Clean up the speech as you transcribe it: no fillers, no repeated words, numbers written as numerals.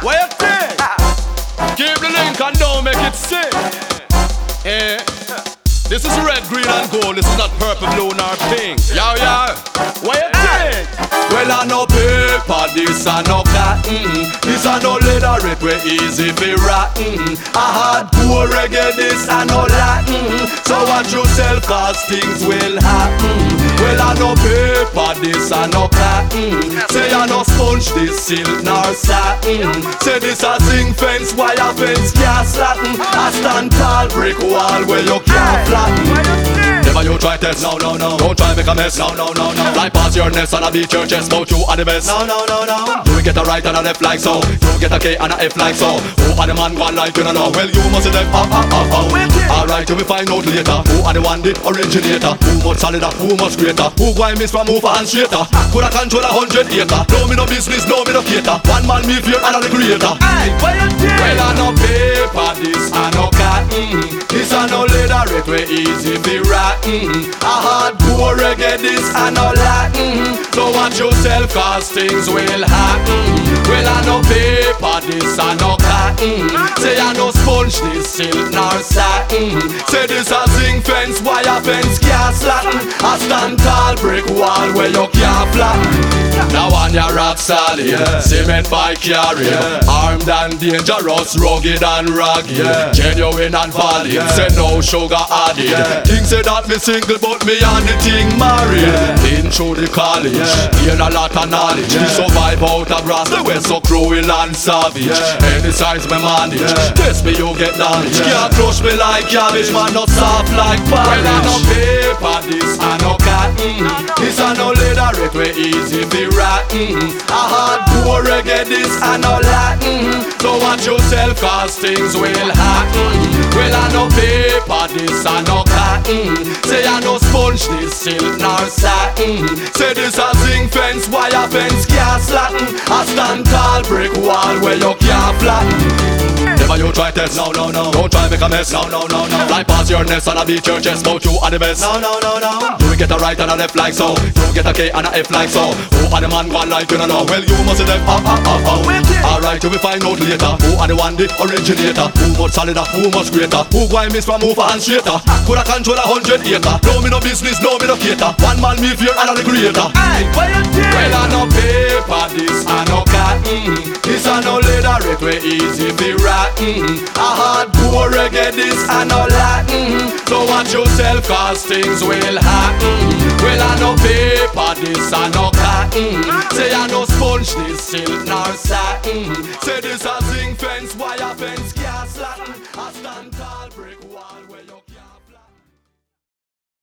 What you think? Keep the link and don't make it sick. Yeah. This is red, green and gold. This is not purple, blue nor pink. Yo, yo. What you think? Well, I no paper, this a no cotton. This a no leather, it we easy fi rotten. I hardcore reggae, this a no Latin. So watch yourself, cause things will happen. Well, I no paper, this a no cotton. Say I no sponge, this silk nor satin. Say this a zinc fence, wire fence, can't slatten. I stand tall, brick wall where you can't flatten. Never you try test, no, no, no. Don't try make a mess, no, no, no, no. Fly past your nest and I beat your chest, bout you are the best. No, no, no, no. You get a right and a left like so. You get a K and a F like so. Who are the man one like you don't know? Well, you must have alright, you will find out later. Who are the one the originator? Who much solider, who much greater? Who go and miss from move and straighter? Could I control 100 acre? No me no business, no me no cater. One man me fear and a the creator. Hey, what you think? Well, I no paper, this a no cotton. This a no leather, it we easy fi rotten. A hardcore reggae, this a no Latin. So watch yourself, cause things will happen. Well, I no paper, this a no cotton. Say I no sponge, this silk nor satin. Say this a zinc fence, wire fence, can't slatten. A stand tall brick wall where you can't flatten. Now on your rock solid, cement by carry, armed and dangerous, rugged and rugged, genuine and valid. Say no sugar added. King say that me single but me and the thing married. Been through the college, gain a lot of knowledge. Me survive out of grass, the way so cruel and savage. Any size me manage, test me you get knowledge. Can't crush me like cabbage, man not soft like porridge. Well I no paper, this a no cotton. This a no leather, it we easy fi rotten. A hardcore reggae, this a no Latin. So watch yourself, cause things will happen. Well I no paper, this a no cotton. Say I no sponge, this silk nor satin. Say this a zinc fence, wire fence, can't slatten. A stand tall brick wall where you can't flatten. Never you try test, no, no, no. Don't try make a mess, no, no, no, no. Fly past your nest and I beat your chest, bout you are the best. No, no, no, no. You get a right and a left like so. You get a K and a F like so. Who are the man one like you don't know? Well, you must have alright, you will find out later. Who are the one the originator? Who much solider, who much greater? Who go and miss from over and straighter? Could I control 100 acre? No me no business, no me no cater. One man me fear and a the creator. Hey, what you think? Well, I no paper, this a no cotton. This a no leather, it we easy fi rotten. A hardcore reggae, this a no Latin. So watch yourself, cause things will happen. Well, I no paper, this a no cotton. Say I no sponge, this silk nor satin. Say this a zinc fence, wire fence, can't slatten.